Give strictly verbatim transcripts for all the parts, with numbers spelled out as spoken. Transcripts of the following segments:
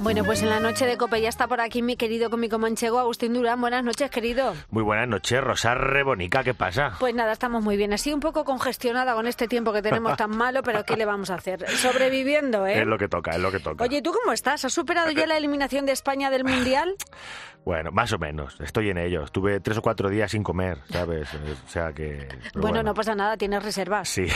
Bueno, pues en la noche de COPE ya está por aquí mi querido cómico manchego Agustín Durán. Buenas noches, querido. Muy buenas noches, Rosa Rebonica, ¿qué pasa? Pues nada, estamos muy bien. Así un poco congestionada con este tiempo que tenemos tan malo, pero ¿qué le vamos a hacer? Sobreviviendo, ¿eh? Es lo que toca, es lo que toca. Oye, ¿tú cómo estás? ¿Has superado ya la eliminación de España del Mundial? Bueno, más o menos, estoy en ello. Estuve tres o cuatro días sin comer, ¿sabes? O sea que... Bueno, bueno, no pasa nada, tienes reservas. Sí,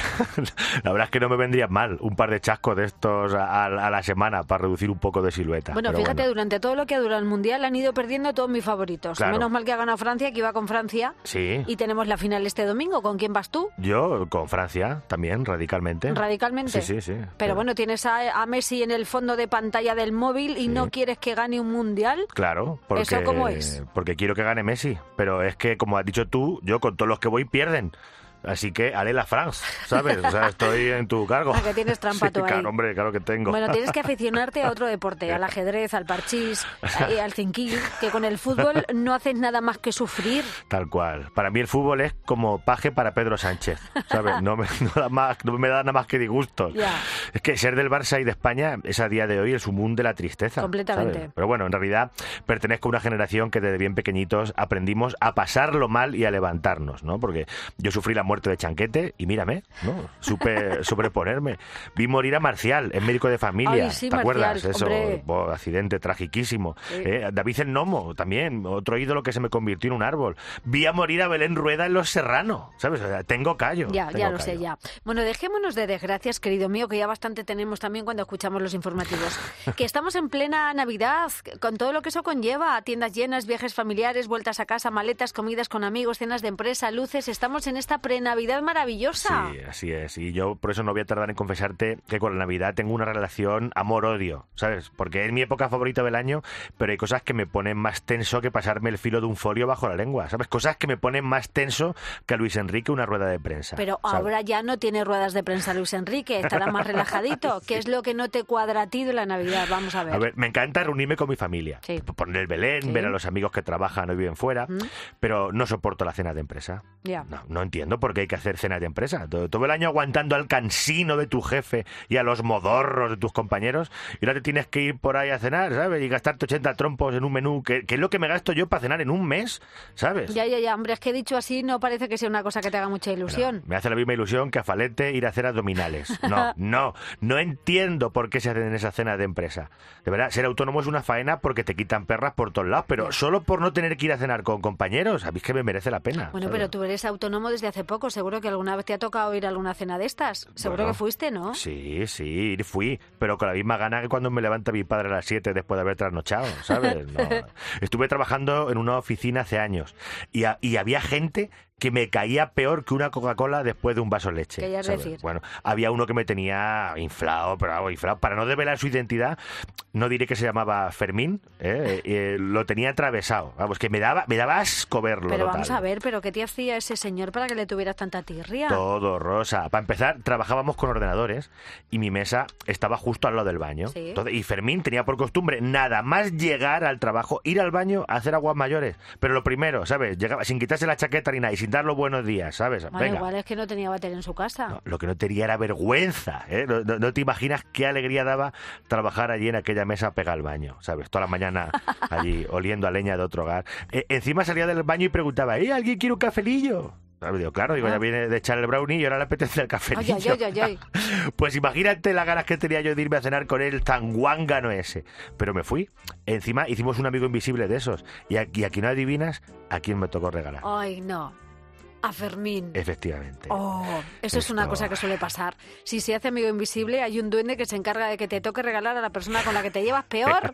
la verdad es que no me vendrían mal un par de chascos de estos a, a la semana para reducir un poco de silueta. Bueno, pero fíjate, bueno. durante todo lo que ha durado el Mundial han ido perdiendo todos mis favoritos. Claro. Menos mal que ha ganado Francia, que iba con Francia. Sí. Y tenemos la final este domingo. ¿Con quién vas tú? Yo con Francia también, radicalmente. ¿Radicalmente? Sí, sí, sí. Pero, Pero bueno, tienes a, a Messi en el fondo de pantalla del móvil y Sí. no quieres que gane un Mundial. Claro, porque, ¿Eso cómo es? porque quiero que gane Messi. Pero es que, como has dicho tú, yo con todos los que voy pierden. Así que haré la France, ¿sabes? O sea, estoy en tu cargo. ¿A que tienes trampa Sí, tú ahí? Claro, hombre, claro que tengo. Bueno, tienes que aficionarte a otro deporte, al ajedrez, al parchís, y al cinquil, que con el fútbol no haces nada más que sufrir. Tal cual. Para mí el fútbol es como paje para Pedro Sánchez, ¿sabes? No me, no da, más, no me da nada más que disgustos. Ya. Es que ser del Barça y de España es a día de hoy el sumum de la tristeza. Completamente. ¿sabes? Pero bueno, en realidad pertenezco a una generación que desde bien pequeñitos aprendimos a pasarlo mal y a levantarnos, ¿no? Porque yo sufrí la muerte de Chanquete y mírame, ¿no? Supe sobreponerme. Vi morir a Marcial, es médico de familia. Ay, sí, ¿Te Marcial, acuerdas? Eso, hombre. bo, accidente tragiquísimo. Sí. Eh, David el Nomo, también, otro ídolo que se me convirtió en un árbol. Vi a morir a Belén Rueda en Los Serrano, ¿sabes? O sea, tengo callo. Ya, tengo ya lo callo. sé, ya. Bueno, dejémonos de desgracias, querido mío, que ya bastante tenemos también cuando escuchamos los informativos. Que estamos en plena Navidad, con todo lo que eso conlleva, tiendas llenas, viajes familiares, vueltas a casa, maletas, comidas con amigos, cenas de empresa, luces. Estamos en esta pre-Navidad maravillosa. Sí, así es. Y yo por eso no voy a tardar en confesarte que con la Navidad tengo una relación amor-odio, ¿sabes? Porque es mi época favorita del año, pero hay cosas que me ponen más tenso que pasarme el filo de un folio bajo la lengua, ¿sabes? Cosas que me ponen más tenso que a Luis Enrique una rueda de prensa. Pero ¿sabes? ahora ya no tiene ruedas de prensa Luis Enrique, estará más relajadito. ¿Qué es lo que no te cuadra a ti de la Navidad? Vamos a ver. A ver, me encanta reunirme con mi familia, Sí. poner el Belén, Sí. ver a los amigos que trabajan o viven fuera, ¿Mm? pero no soporto la cena de empresa. Ya. No, no entiendo por qué hay que hacer cenas de empresa. Todo, todo el año aguantando al cansino de tu jefe y a los modorros de tus compañeros y ahora te tienes que ir por ahí a cenar, ¿sabes? Y gastarte ochenta trompos en un menú, que, que es lo que me gasto yo para cenar en un mes, ¿sabes? Ya, ya, ya, hombre, es que dicho así no parece que sea una cosa que te haga mucha ilusión. No, me hace la misma ilusión que a Falete ir a hacer abdominales. No, no, no entiendo por qué se hacen esas cenas de empresa. De verdad, ser autónomo es una faena porque te quitan perras por todos lados, pero solo por no tener que ir a cenar con compañeros, sabéis que me merece la pena. Bueno, ¿sabes? pero tú eres autónomo desde hace poco, seguro que alguna vez te ha tocado ir a alguna cena de estas. Seguro Bueno, que fuiste, ¿no? Sí, sí, fui, pero con la misma gana que cuando me levanta mi padre a las siete después de haber trasnochado, ¿sabes? No. Estuve trabajando en una oficina hace años y, a- y había gente que me caía peor que una Coca-Cola después de un vaso de leche. Querías ¿sabes? decir. Bueno, había uno que me tenía inflado, pero algo inflado. Para no develar su identidad, no diré que se llamaba Fermín, ¿eh? Eh, lo tenía atravesado. Vamos, que me daba, me daba asco verlo. Pero total. vamos a ver, ¿pero qué te hacía ese señor para que le tuvieras tanta tirria? Todo, Rosa. Para empezar, trabajábamos con ordenadores y mi mesa estaba justo al lado del baño. Sí. Entonces, y Fermín tenía por costumbre nada más llegar al trabajo, ir al baño a hacer aguas mayores. Pero lo primero, ¿sabes? Llegaba sin quitarse la chaqueta ni nada y sin dar los buenos días, ¿sabes? Bueno, Venga. igual es que no tenía batería en su casa. No, lo que no tenía era vergüenza, ¿eh? No, no- no te imaginas qué alegría daba trabajar allí en aquella mesa pegada al baño, ¿sabes? Toda la mañana allí oliendo a leña de otro hogar. Eh, encima salía del baño y preguntaba, ¿eh? ¿Alguien quiere un cafelillo? ¿Sabes? Digo, claro, digo, Ah. ya viene de echar el brownie y ahora le apetece el Ay, cafelillo. ay, ay, ay, ay. Pues imagínate las ganas que tenía yo de irme a cenar con el tanguángano ese. Pero me fui. Encima hicimos un amigo invisible de esos. Y aquí, aquí no adivinas a quién me tocó regalar. Ay, no. A Fermín. Efectivamente. Oh, eso es una Esto- cosa que suele pasar. Si se hace amigo invisible, hay un duende que se encarga de que te toque regalar a la persona con la que te llevas peor.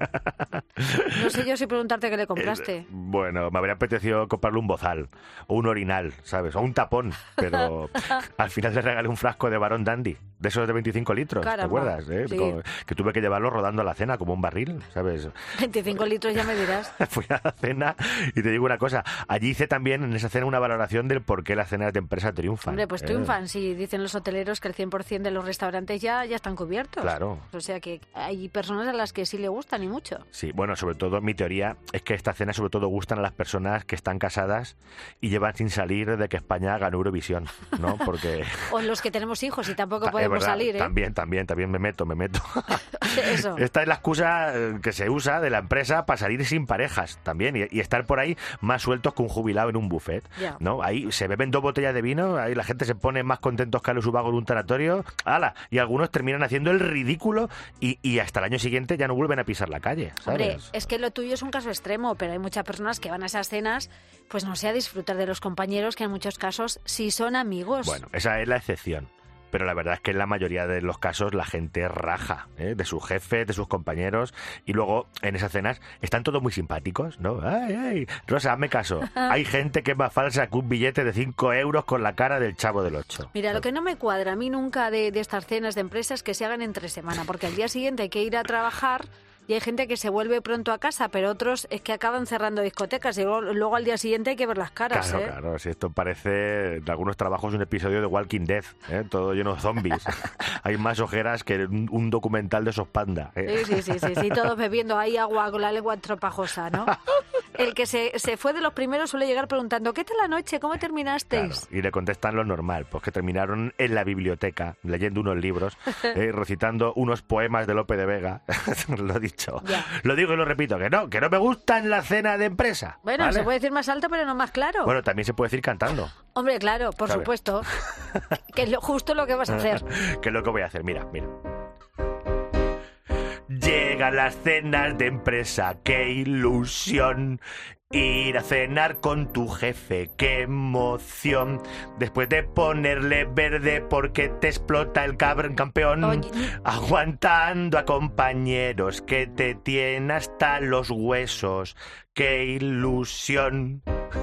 No sé yo si preguntarte qué le compraste. Eh, bueno, me habría apetecido comprarle un bozal o un orinal, ¿sabes? O un tapón, pero al final le regalé un frasco de Barón Dandy, de esos de veinticinco litros, Caramba, ¿te acuerdas? eh? sí. Como- que tuve que llevarlo rodando a la cena como un barril, ¿sabes? veinticinco litros ya me dirás. Fui a la cena y te digo una cosa, allí hice también en esa cena una valoración del por por qué las cenas de empresa triunfan. Hombre, pues ¿eh? triunfan. Si dicen los hoteleros que el cien por ciento de los restaurantes ya, ya están cubiertos. Claro. O sea que hay personas a las que sí le gustan y mucho. Sí, bueno, sobre todo mi teoría es que estas cenas sobre todo gustan a las personas que están casadas y llevan sin salir desde que España ganó Eurovisión, ¿no? Porque... O los que tenemos hijos y tampoco Ta- podemos verdad, salir, ¿eh? También, también, también me meto, me meto. Eso. Esta es la excusa eh, que se usa de la empresa para salir sin parejas también y, y estar por ahí más sueltos que un jubilado en un buffet, Ya. ¿no? Ahí se beben dos botellas de vino, ahí la gente se pone más contentos que a los subagos de un tanatorio, ¡hala! Y algunos terminan haciendo el ridículo y, y hasta el año siguiente ya no vuelven a pisar la calle, ¿sabes? Hombre, es que lo tuyo es un caso extremo, pero hay muchas personas que van a esas cenas, pues no sé, a disfrutar de los compañeros, que en muchos casos sí son amigos. Bueno, esa es la excepción. Pero la verdad es que en la mayoría de los casos la gente raja, ¿eh? De sus jefes, de sus compañeros, y luego en esas cenas están todos muy simpáticos, ¿no? ¡Ay, ay! Rosa, hazme caso. Hay gente que es más falsa que un billete de cinco euros con la cara del Chavo del Ocho. Mira, lo que no me cuadra a mí nunca de, de estas cenas de empresas que se hagan entre semana, porque al día siguiente hay que ir a trabajar. Y hay gente que se vuelve pronto a casa, pero otros es que acaban cerrando discotecas y luego, luego al día siguiente hay que ver las caras. Claro, ¿eh? claro, si esto parece en algunos trabajos un episodio de Walking Dead, ¿eh? Todo lleno de zombies. Hay más ojeras que un, un documental de esos panda. ¿eh? Sí, sí, sí, sí, sí, todos bebiendo ahí agua con la lengua estropajosa, ¿no? El que se, se fue de los primeros suele llegar preguntando, ¿qué tal la noche? ¿Cómo terminasteis? Claro, y le contestan lo normal, pues que terminaron en la biblioteca leyendo unos libros, eh, recitando unos poemas de Lope de Vega. Lo he dicho. Ya. Lo digo y lo repito, que no, que no me gustan la cena de empresa. Bueno, ¿vale? se puede decir más alto, pero no más claro. Bueno, también se puede decir cantando. Hombre, claro, por ¿Sabes? supuesto. Que es lo, justo lo que vas a hacer. ¿Qué es lo que voy a hacer? Mira, mira. Llegan las cenas de empresa, qué ilusión. Ir a cenar con tu jefe, qué emoción. Después de ponerle verde porque te explota el cabrón campeón. Oye. Aguantando a compañeros que te tienen hasta los huesos, qué ilusión.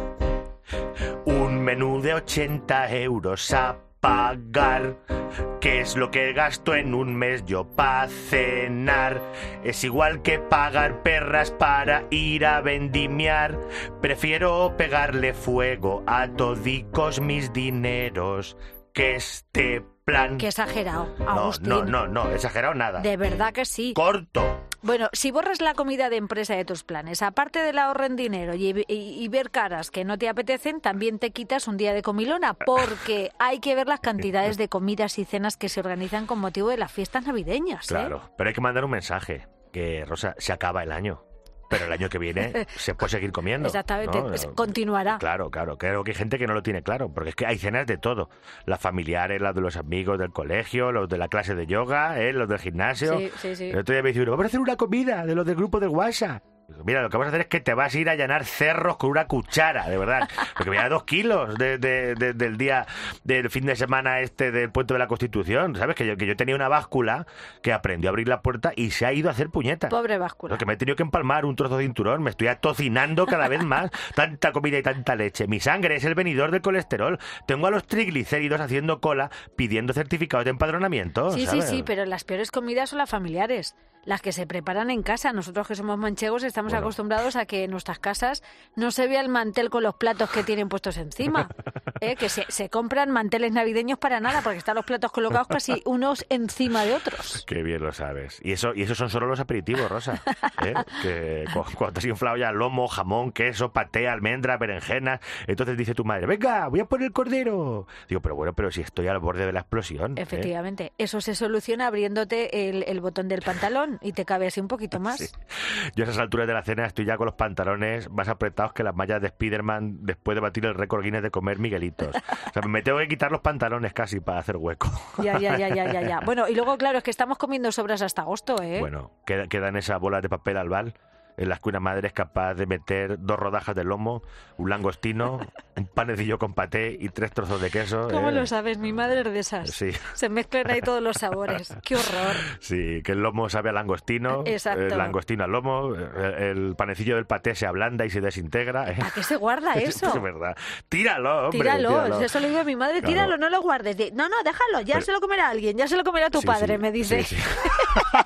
Un menú de ochenta euros a pagar. ¿Qué es lo que gasto en un mes yo pa' cenar? Es igual que pagar perras para ir a vendimiar. Prefiero pegarle fuego a todicos mis dineros que este plan. Qué exagerado, no, Agustín. no, no, no, exagerado nada. De verdad que sí. Corto. Bueno, si borras la comida de empresa de tus planes, aparte del ahorro en dinero y, y- y ver caras que no te apetecen, también te quitas un día de comilona, porque hay que ver las cantidades de comidas y cenas que se organizan con motivo de las fiestas navideñas. ¿eh? Claro, pero hay que mandar un mensaje, que Rosa, se acaba el año. Pero el año que viene se puede seguir comiendo. Exactamente, ¿no? es- continuará. Claro, claro. Creo que hay gente que no lo tiene claro, porque es que hay cenas de todo. Las familiares, las de los amigos del colegio, los de la clase de yoga, ¿eh? Los del gimnasio. Sí, sí, sí. El otro día me dice, vamos a hacer una comida de los del grupo de WhatsApp. Digo, mira, lo que vas a hacer es que te vas a ir a allanar cerros con una cuchara, de verdad. Porque me da dos kilos de, de- de- del día, del fin de semana este del Puente de la Constitución. ¿Sabes? Que yo, que yo tenía una báscula que aprendió a abrir la puerta y se ha ido a hacer puñetas. Pobre báscula. Lo que me he tenido que empalmar un trozo de cinturón, me estoy atocinando cada vez más. Tanta comida y tanta leche. Mi sangre es el venidor del colesterol. Tengo a los triglicéridos haciendo cola pidiendo certificados de empadronamiento. Sí, sí, ¿sabes? sí, pero las peores comidas son las familiares, las que se preparan en casa. Nosotros que somos manchegos estamos Bueno. acostumbrados a que en nuestras casas no se vea el mantel con los platos que tienen puestos encima. ¿eh? Que se, se compran manteles navideños para nada, porque están los platos colocados casi unos encima de otros. Qué bien lo sabes. Y eso, y esos son solo los aperitivos, Rosa. ¿eh? Que cu- cuando te has inflado ya lomo, jamón, queso, paté, almendra, berenjenas, entonces dice tu madre, venga, voy a poner el cordero. Digo, pero bueno, pero si estoy al borde de la explosión. ¿eh? Efectivamente, eso se soluciona abriéndote el, el botón del pantalón y te cabe así un poquito más. Sí. Yo a esas alturas de la cena estoy ya con los pantalones más apretados que las mallas de Spiderman después de batir el récord Guinness de comer miguelitos. O sea, me tengo que quitar los pantalones casi para hacer hueco. Ya, ya, ya, ya, ya, ya. Bueno, y luego, claro, es que estamos comiendo sobras hasta agosto, ¿eh? Bueno, queda- quedan esas bolas de papel albal en las que una madre es capaz de meter dos rodajas de lomo, un langostino, un panecillo con paté y tres trozos de queso. ¿Cómo ¿eh? lo sabes? Mi madre es de esas. Sí. Se mezclan ahí todos los sabores. ¡Qué horror! Sí, que el lomo sabe a langostino, Exacto. el langostino al lomo, el, el panecillo del paté se ablanda y se desintegra. ¿eh? ¿A qué se guarda eso? Es verdad. Tíralo, hombre. Tíralo, tíralo. eso le digo a mi madre, Claro. tíralo, no lo guardes. De- no, no, déjalo, ya Pero- se lo comerá alguien, ya se lo comerá tu Sí, padre, sí, me dice. sí, sí.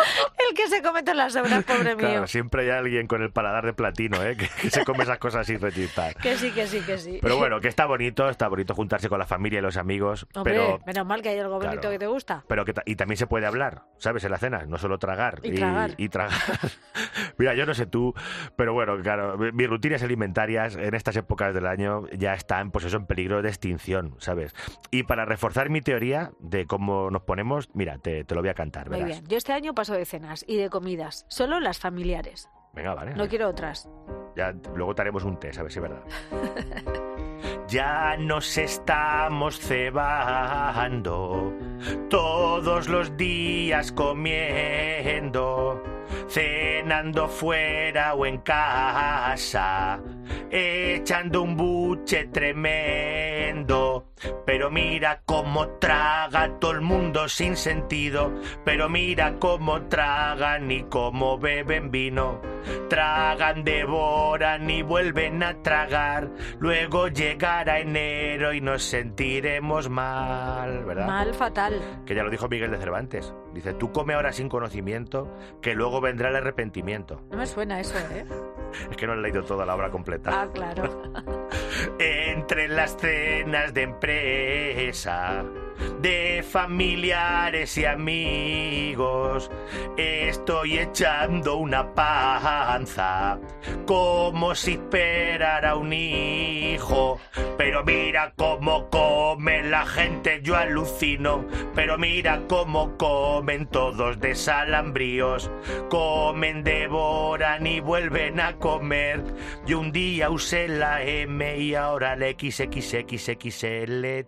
El que se come todas las sobras, pobre mío. Claro, siempre hay alguien con el paladar de platino, ¿eh? que, que se come esas cosas sin rechistar. Que sí, que sí, que sí. Pero bueno, que está bonito, está bonito juntarse con la familia y los amigos. Hombre, pero, menos mal que hay algo bonito, claro, que te gusta. Pero que y también se puede hablar, ¿sabes? En la cena, no solo tragar. Y, y tragar. Y tragar. Mira, yo no sé tú, pero bueno, claro, mis rutinas alimentarias en estas épocas del año ya están, pues eso, en peligro de extinción, ¿sabes? Y para reforzar mi teoría de cómo nos ponemos, mira, te, te lo voy a cantar, verás. Muy bien, yo este año paso de cenas y de comidas, solo las familiares. Venga, vale. No quiero otras. Ya, luego te haremos un test, a ver si es verdad. Ya nos estamos cebando, todos los días comiendo, cenando fuera o en casa, echando un buche tremendo. Pero mira cómo traga todo el mundo sin sentido, pero mira cómo tragan y cómo beben vino. Tragan, devoran y vuelven a tragar. Luego llegará enero y nos sentiremos mal, ¿verdad? Mal, fatal. Que ya lo dijo Miguel de Cervantes. Dice, tú come ahora sin conocimiento, que luego vendrá el arrepentimiento. No me suena eso, ¿eh? Es que no he leído toda la obra completa. Ah, claro. Entre las cenas de empresa, de familiares y amigos, estoy echando una panza, como si esperara un hijo. Pero mira cómo come la gente, yo alucino. Pero mira cómo comen todos de salambríos. Comen, devoran y vuelven a comer. Yo un día usé la M y ahora la equis equis equis equis ele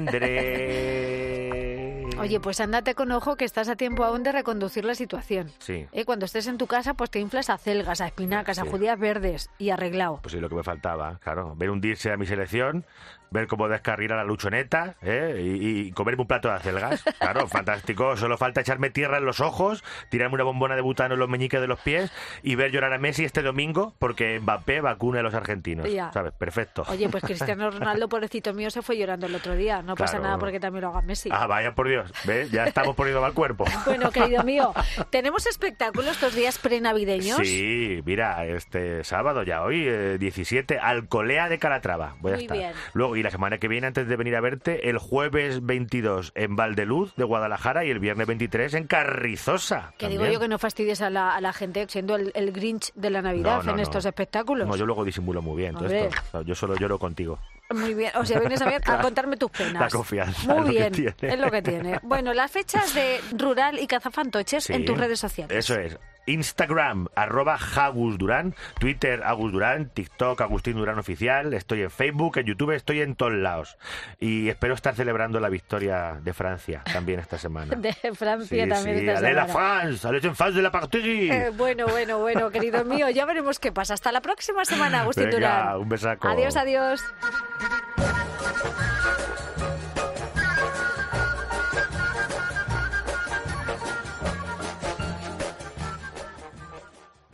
tendré. Oye, pues ándate con ojo que estás a tiempo aún de reconducir la situación. Sí. ¿Eh? Cuando estés en tu casa, pues te inflas a celgas, a espinacas, sí, a judías verdes y arreglado. Pues sí, lo que me faltaba, claro. Ver hundirse a mi selección, ver cómo descarrila la luchoneta, ¿eh? y, y comerme un plato de acelgas. Claro, fantástico. Solo falta echarme tierra en los ojos, tirarme una bombona de butano en los meñiques de los pies y ver llorar a Messi este domingo porque Mbappé vacuna a los argentinos. Ya. ¿Sabes? Perfecto. Oye, pues Cristiano Ronaldo, pobrecito mío, se fue llorando el otro día. No pasa Claro. nada porque también lo haga Messi. Ah, vaya por Dios. ¿Ves? Ya estamos poniendo mal cuerpo. Bueno, querido mío, ¿tenemos espectáculos estos días prenavideños? Sí, mira, este sábado ya hoy, eh, diecisiete, Alcolea de Calatrava. Voy a Muy estar. bien. Luego, y la semana que viene, antes de venir a verte, el jueves veintidós en Valdeluz de Guadalajara y el viernes veintitrés en Carrizosa. Que también. digo yo que no fastidies a la, a la gente siendo el, el Grinch de la Navidad No, no, en no. estos espectáculos. No, yo luego disimulo muy bien todo Hombre. esto. Yo solo lloro contigo. Muy bien, o sea, vienes a, ver, a contarme tus penas. La confianza, es lo Muy que bien, tiene. es lo que tiene. Bueno, las fechas de Rural y Cazafantoches Sí, en tus redes sociales. Eso es. Instagram, arroba Agus Durán, Twitter, Agus Durán, TikTok, Agustín Durán Oficial, estoy en Facebook, en YouTube, estoy en todos lados. Y espero estar celebrando la victoria de Francia también esta semana. De Francia Sí, también sí, esta allez la semana. France, allez en France de la partie. Eh, bueno, bueno, bueno, querido mío, ya veremos qué pasa. Hasta la próxima semana, Agustín Venga, Durán. un besaco. Adiós, adiós.